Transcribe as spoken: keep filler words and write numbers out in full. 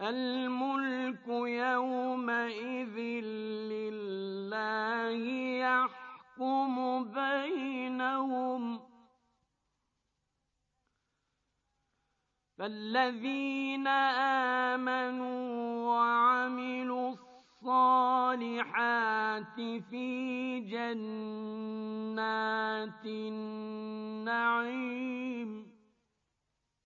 الْمُلْكُ يَوْمَئِذٍ لِّلَّهِ يَحْكُمُ بَيْنَهُمْ ۚ فَالَّذِينَ آمَنُوا وَعَمِلُوا الصَّالِحَاتِ فِي جَنَّاتِ النَّعِيمِ